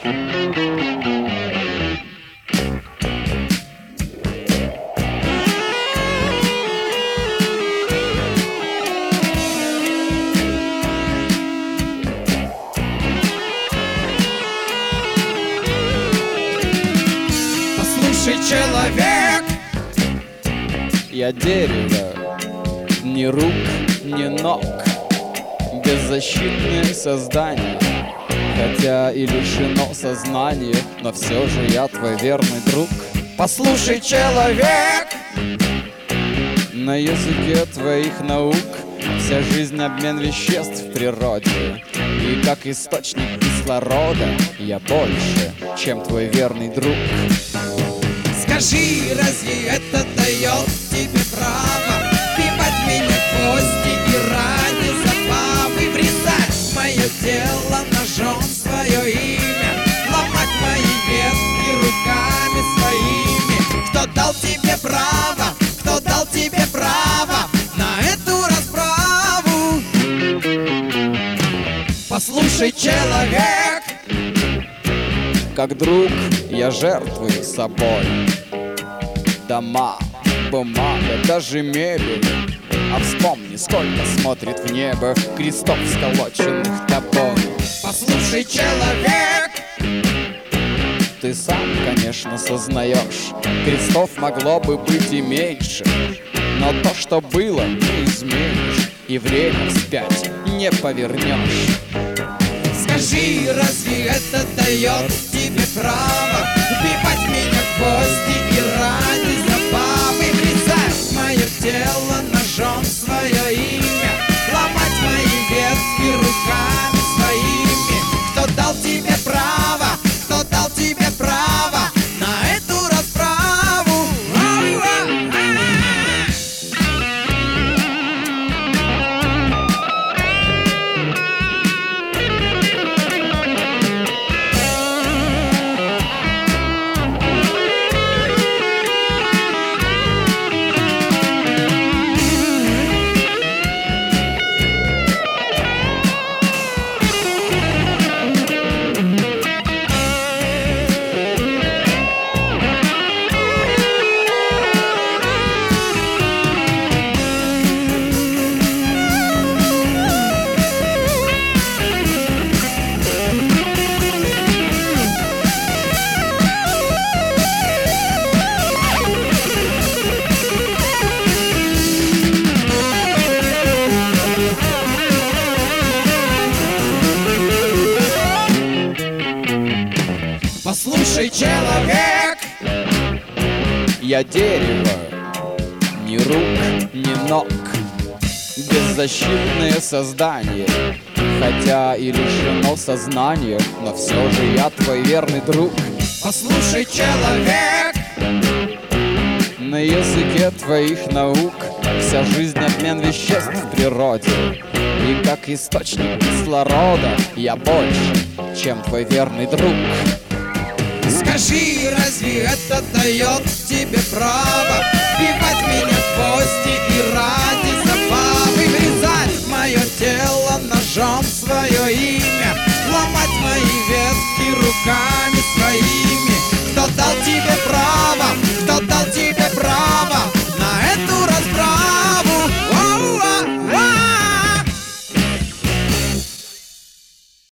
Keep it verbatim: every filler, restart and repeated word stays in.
Послушай, человек, я дерево, ни рук, ни ног, беззащитное создание, хотя и лишено сознания, но все же я твой верный друг. послушай, человек, На языке твоих наук вся жизнь — обмен веществ в природе, и как источник кислорода я больше, чем твой верный друг. скажи, разве это дает тебе право вбивать меня в гвозди и ради забавы врезать в мое тело ножом свое имя, ломать мои ветки руками своими? Кто дал тебе право, кто дал тебе право на эту расправу? Послушай, человек, Как друг я жертвую собой. Дома, бумага, даже мебель. А вспомни, сколько смотрит в небо крестов, сколоченных тобой. послушай, человек, Ты сам, конечно, сознаешь, крестов могло бы быть и меньше, но то, что было, не изменишь, и время вспять не повернешь. скажи, разве это дает тебе право вбивать меня в гвозди и ради забавы врезать в мое тело ножом свое имя, ломать мои ветки руками своими? Кто дал тебе право, кто дал тебе право на эту расправу? Послушай, человек, Я дерево, ни рук, ни ног, беззащитное создание, хотя и лишено сознания, но все же я твой верный друг. послушай, человек, На языке твоих наук вся жизнь — обмен веществ в природе, и как источник кислорода я больше, чем твой верный друг. скажи, разве это дает тебе право вбивать меня в гвозди и ради забавы врезать в мое тело ножом свое имя, ломать мои ветки руками своими? Кто дал тебе право